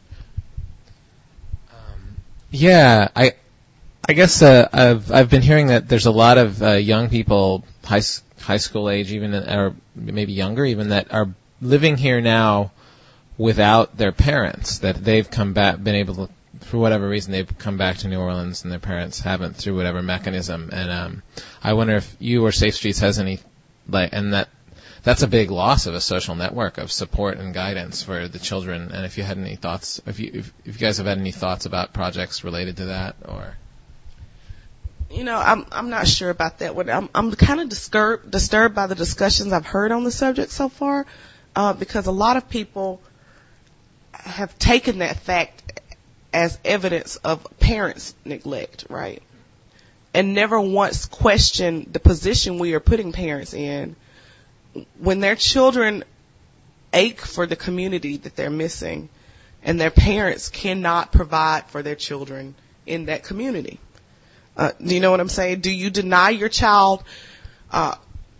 Um, yeah, I I guess uh, I've I've been hearing that there's a lot of uh, young people, high high school age, even or maybe younger, even that are living here now without their parents. That they've come back, been able to, for whatever reason, they've come back to New Orleans and their parents haven't, through whatever mechanism. And um, I wonder if you or Safe Streets has any. Like, and that that's a big loss of a social network of support and guidance for the children. And if you had any thoughts, if you if, if you guys have had any thoughts about projects related to that, or you know, I'm I'm not sure about that one. I'm I'm kind of disturbed disturbed by the discussions I've heard on the subject so far, uh, because a lot of people have taken that fact as evidence of parents' neglect, right? And never once questioned the position we are putting parents in when their children ache for the community that they're missing and their parents cannot provide for their children in that community. Uh, do you know what I'm saying? Do you deny your child uh,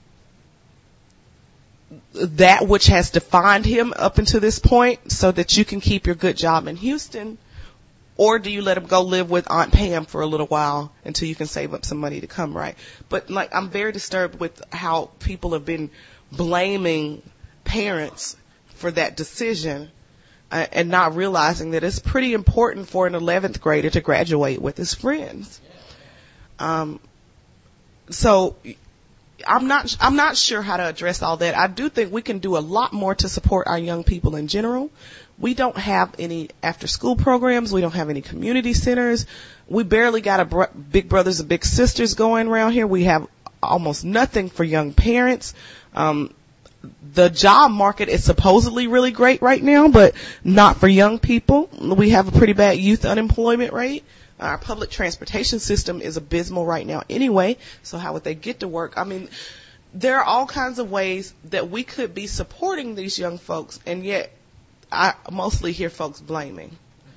that which has defined him up until this point so that you can keep your good job in Houston? Or do you let him go live with Aunt Pam for a little while until you can save up some money to come, right? But, like, I'm very disturbed with how people have been blaming parents for that decision uh, and not realizing that it's pretty important for an eleventh grader to graduate with his friends. Um, so I'm not, I'm not sure how to address all that. I do think we can do a lot more to support our young people in general. We don't have any after-school programs. We don't have any community centers. We barely got a br- Big Brothers and Big Sisters going around here. We have almost nothing for young parents. Um, the job market is supposedly really great right now, but not for young people. We have a pretty bad youth unemployment rate. Our public transportation system is abysmal right now anyway, so how would they get to work? I mean, there are all kinds of ways that we could be supporting these young folks, and yet I mostly hear folks blaming.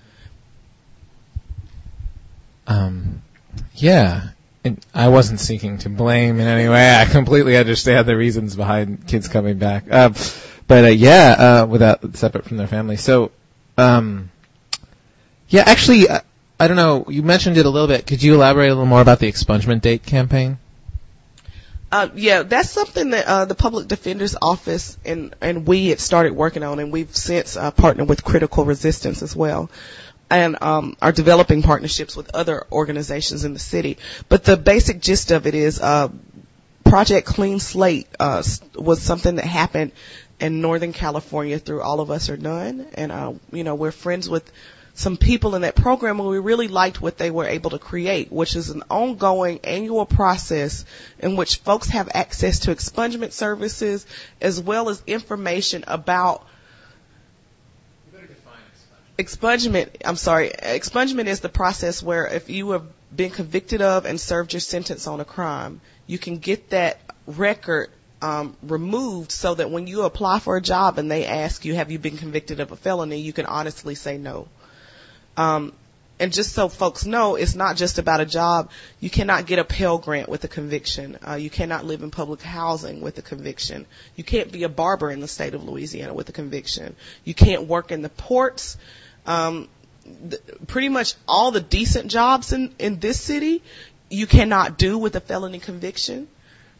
Um, yeah, and I wasn't seeking to blame in any way. I completely understand the reasons behind kids coming back. Uh, but uh, yeah, uh, without separate from their family. So, um, yeah, actually, uh, I don't know. You mentioned it a little bit. Could you elaborate a little more about the expungement date campaign? Uh, yeah, that's something that uh, the Public Defender's Office and, and we had started working on, and we've since uh, partnered with Critical Resistance as well, and um, are developing partnerships with other organizations in the city. But the basic gist of it is uh, Project Clean Slate uh, was something that happened in Northern California through All of Us or None, and uh, you know, we're friends with some people in that program, and we really liked what they were able to create, which is an ongoing annual process in which folks have access to expungement services as well as information about you better define expungement. expungement. I'm sorry. Expungement is the process where if you have been convicted of and served your sentence on a crime, you can get that record Um, removed so that when you apply for a job and they ask you, have you been convicted of a felony, you can honestly say no. Um, and just so folks know, it's not just about a job. You cannot get a Pell Grant with a conviction. Uh, you cannot live in public housing with a conviction. You can't be a barber in the state of Louisiana with a conviction. You can't work in the ports. Um, th- pretty much all the decent jobs in, in this city, you cannot do with a felony conviction.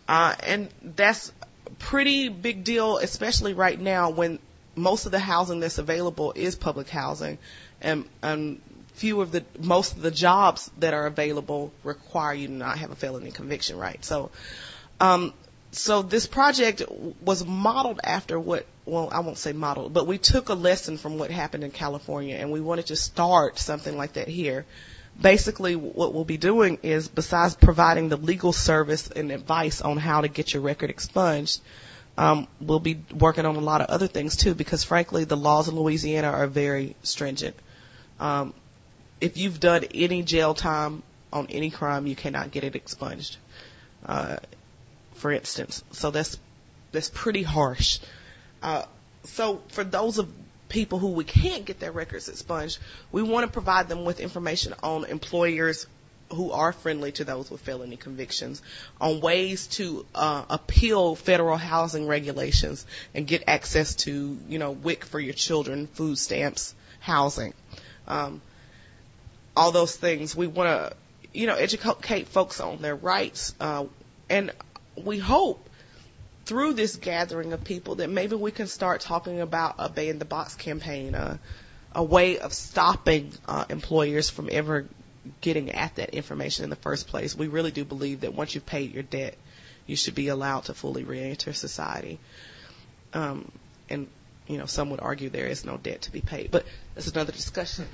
Uh, and that's a pretty big deal, especially right now when most of the housing that's available is public housing, and, and few of the most of the jobs that are available require you to not have a felony conviction, right? So, um, so this project was modeled after what, well, I won't say modeled, but we took a lesson from what happened in California, and we wanted to start something like that here. Basically, what we'll be doing is, besides providing the legal service and advice on how to get your record expunged, um, we'll be working on a lot of other things too, because frankly, the laws in Louisiana are very stringent. Um, if you've done any jail time on any crime, you cannot get it expunged. Uh, for instance, so that's that's pretty harsh. Uh, so for those of people who we can't get their records expunged, we want to provide them with information on employers who are friendly to those with felony convictions, on ways to uh, appeal federal housing regulations and get access to, you know, W I C for your children, food stamps, housing, um, all those things. We want to, you know, educate folks on their rights, uh, and we hope through this gathering of people that maybe we can start talking about a Bay in the Box campaign, uh, a way of stopping uh, employers from ever getting at that information in the first place. We really do believe that once you've paid your debt, you should be allowed to fully re-enter society. Um, and, you know, some would argue there is no debt to be paid, but that's another discussion.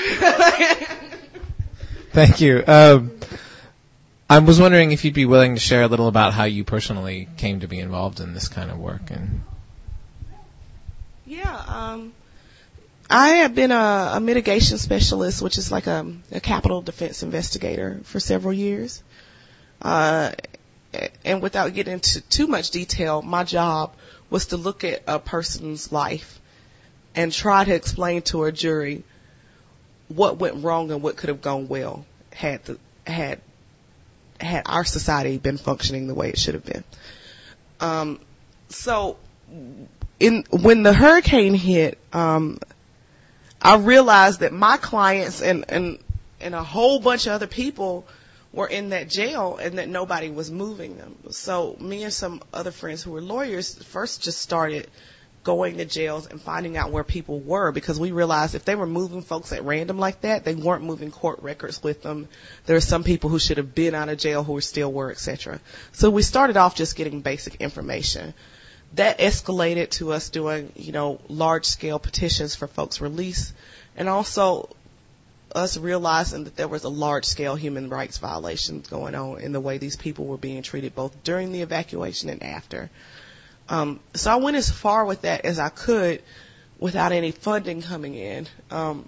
Thank you. Um, I was wondering if you'd be willing to share a little about how you personally came to be involved in this kind of work. And yeah, um, I have been a, a mitigation specialist, which is like a, a capital defense investigator, for several years. Uh, and without getting into too much detail, my job was to look at a person's life and try to explain to a jury what went wrong and what could have gone well had the, had had our society been functioning the way it should have been. Um, so in when the hurricane hit, um, I realized that my clients and, and and a whole bunch of other people were in that jail and that nobody was moving them. So me and some other friends who were lawyers first just started going to jails and finding out where people were, because we realized if they were moving folks at random like that, they weren't moving court records with them. There were some people who should have been out of jail who still were, et cetera. So we started off just getting basic information. That escalated to us doing, you know, large-scale petitions for folks' release, and also us realizing that there was a large-scale human rights violations going on in the way these people were being treated both during the evacuation and after. Um, so I went as far with that as I could without any funding coming in. Um,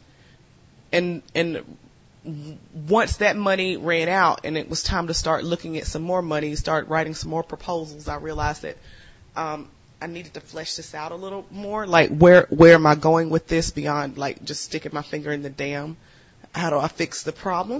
and, and once that money ran out and it was time to start looking at some more money, start writing some more proposals, I realized that, um, I needed to flesh this out a little more. Like, where, where am I going with this beyond, like, just sticking my finger in the dam? How do I fix the problem?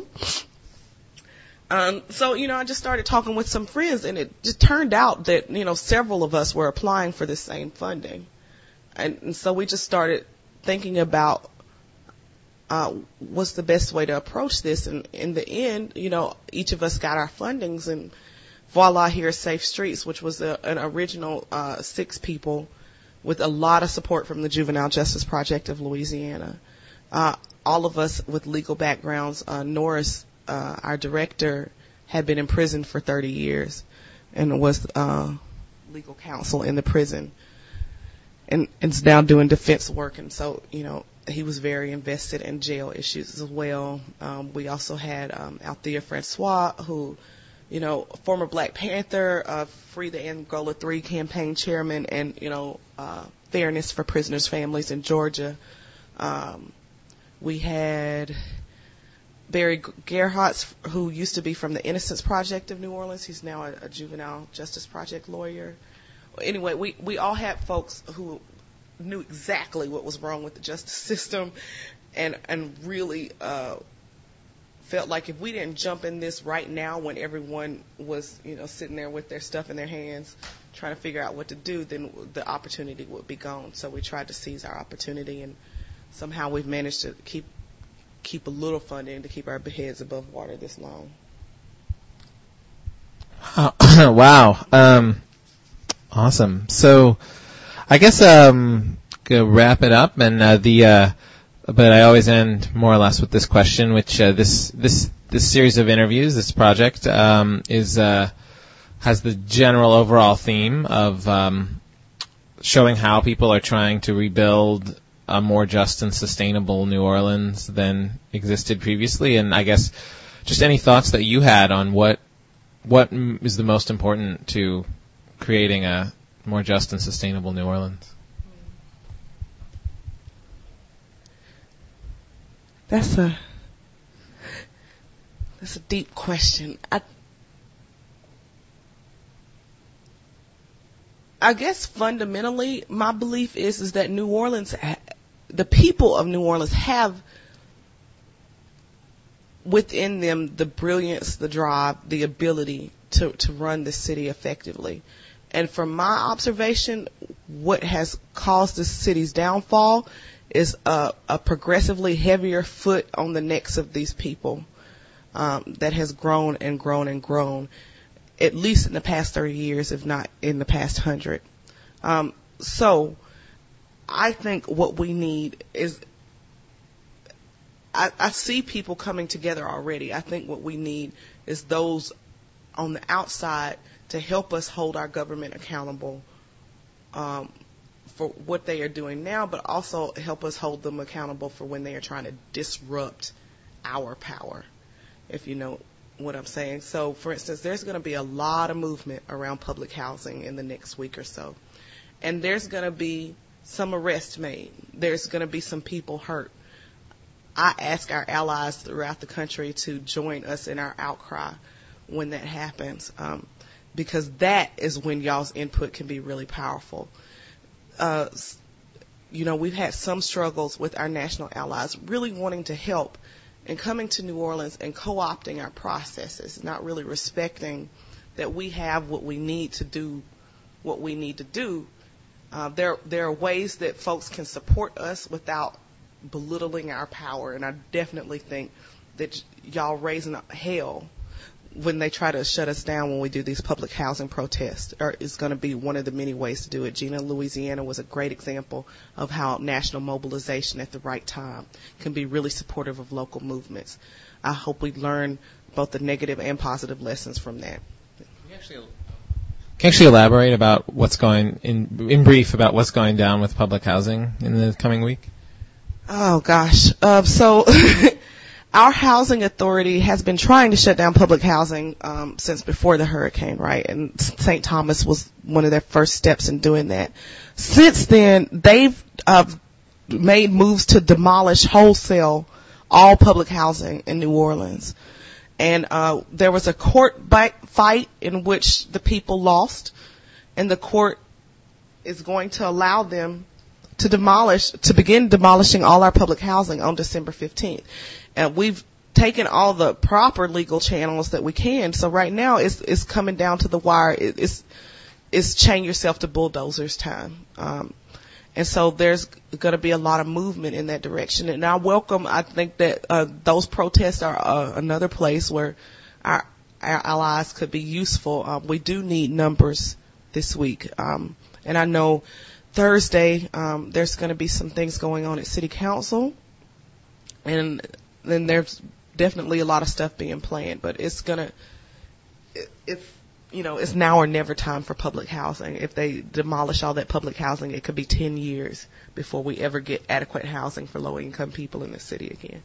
Um, so, you know, I just started talking with some friends, and it just turned out that, you know, several of us were applying for the same funding. And, and so we just started thinking about uh, what's the best way to approach this. And in the end, you know, each of us got our fundings, and voila, here's Safe Streets, which was a, an original uh, six people with a lot of support from the Juvenile Justice Project of Louisiana. Uh, all of us with legal backgrounds. uh, Norris, Uh, our director, had been in prison for thirty years and was uh, legal counsel in the prison, and is now doing defense work. And so, you know, he was very invested in jail issues as well. Um, we also had um, Althea Francois, who, you know, former Black Panther, uh, Free the Angola three campaign chairman, and, you know, uh, Fairness for Prisoners' Families in Georgia. Um, we had Barry Gerhardt, who used to be from the Innocence Project of New Orleans. He's now a, a Juvenile Justice Project lawyer. Anyway, we, we all had folks who knew exactly what was wrong with the justice system, and, and really uh, felt like if we didn't jump in this right now when everyone was, you know, sitting there with their stuff in their hands trying to figure out what to do, then the opportunity would be gone. So we tried to seize our opportunity, and somehow we've managed to keep keep a little funding to keep our heads above water this long. Oh, wow. Um, awesome. So I guess um, go wrap it up, and uh, the uh, but I always end more or less with this question, which uh, this this this series of interviews, this project, um, is uh, has the general overall theme of um, showing how people are trying to rebuild a more just and sustainable New Orleans than existed previously, and I guess just any thoughts that you had on what what is the most important to creating a more just and sustainable New Orleans? That's a that's a deep question. I I guess fundamentally, my belief is is that New Orleans, the people of New Orleans, have within them the brilliance, the drive, the ability to to run the city effectively. And from my observation, what has caused the city's downfall is a, a progressively heavier foot on the necks of these people um, that has grown and grown and grown, at least in the past thirty years, if not in the past hundred. Um, so I think what we need is, I, I see people coming together already. I think what we need is those on the outside to help us hold our government accountable um, for what they are doing now, but also help us hold them accountable for when they are trying to disrupt our power, if you know what I'm saying. So, for instance, there's going to be a lot of movement around public housing in the next week or so. And there's going to be some arrests made. There's going to be some people hurt. I ask our allies throughout the country to join us in our outcry when that happens, um, because that is when y'all's input can be really powerful. Uh, you know, we've had some struggles with our national allies really wanting to help and coming to New Orleans and co-opting our processes, not really respecting that we have what we need to do what we need to do. Uh, there, there are ways that folks can support us without belittling our power, and I definitely think that y'all raising hell when they try to shut us down when we do these public housing protests or is going to be one of the many ways to do it. Gina, Louisiana was a great example of how national mobilization at the right time can be really supportive of local movements. I hope we learn both the negative and positive lessons from that. Can you actually, can you actually elaborate about what's going, in, in brief, about what's going down with public housing in the coming week? Oh, gosh. Uh, so... Our housing authority has been trying to shut down public housing um, since before the hurricane, right? And Saint Thomas was one of their first steps in doing that. Since then, they've uh, made moves to demolish wholesale all public housing in New Orleans. And uh, there was a court fight in which the people lost, and the court is going to allow them to demolish, to begin demolishing all our public housing on December fifteenth. And we've taken all the proper legal channels that we can. So right now it's, it's coming down to the wire. It, it's, it's chain yourself to bulldozers time. Um, and so there's going to be a lot of movement in that direction. And I welcome, I think that, uh, those protests are uh, another place where our, our allies could be useful. Um, we do need numbers this week. Um, and I know Thursday, um, there's going to be some things going on at City Council. And then there's definitely a lot of stuff being planned, but it's gonna, it, it's, you know, it's now or never time for public housing. If they demolish all that public housing, it could be ten years before we ever get adequate housing for low income people in the city again.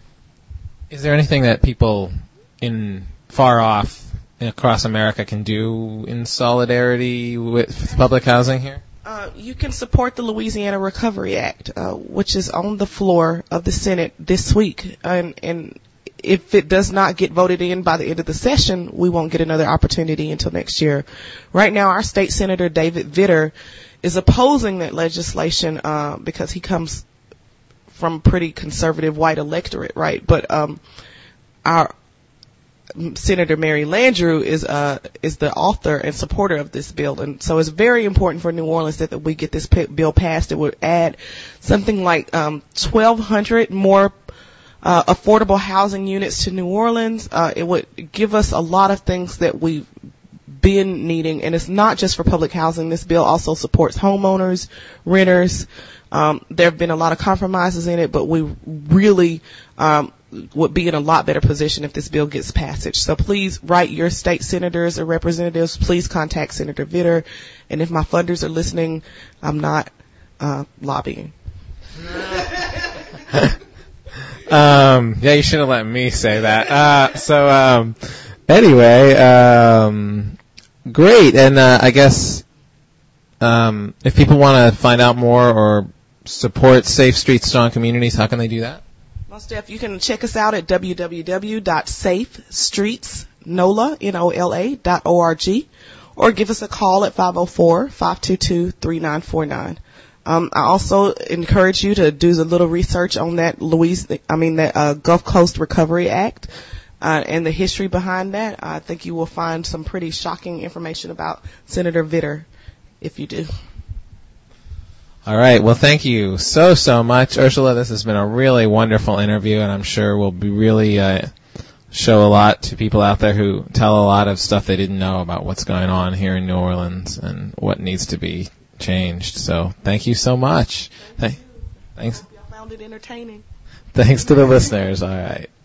Is there anything that people in far off across America can do in solidarity with public housing here? Uh, you can support the Louisiana Recovery Act, uh, which is on the floor of the Senate this week. And, and if it does not get voted in by the end of the session, we won't get another opportunity until next year. Right now, our state senator, David Vitter, is opposing that legislation uh, because he comes from a pretty conservative white electorate, right? But um, our Senator Mary Landrieu is uh is the author and supporter of this bill, and so it's very important for New Orleans that, that we get this p- bill passed. It would add something like um twelve hundred more uh affordable housing units to New Orleans. Uh it would give us a lot of things that we've been needing, and it's not just for public housing. This bill also supports homeowners, renters. Um, there have been a lot of compromises in it, but we really um, would be in a lot better position if this bill gets passage. So please write your state senators or representatives. Please contact Senator Vitter. And if my funders are listening, I'm not uh, lobbying. um, yeah, you should have let me say that. Uh, so um, anyway, um, great. And uh, I guess um, if people want to find out more or support Safe Streets, Strong Communities, how can they do that? Well, Steph, you can check us out at w w w dot safe streets nola dot org or give us a call at five oh four, five two two, three nine four nine. Um, I also encourage you to do a little research on that Louise, I mean that uh, Gulf Coast Recovery Act uh, and the history behind that. I think you will find some pretty shocking information about Senator Vitter if you do. All right. Well, thank you so, so much, Ursula. This has been a really wonderful interview, and I'm sure will be really uh, show a lot to people out there who tell a lot of stuff they didn't know about what's going on here in New Orleans and what needs to be changed. So thank you so much. Thank Th- thanks. I hope y'all found it entertaining. Thanks to the listeners. All right.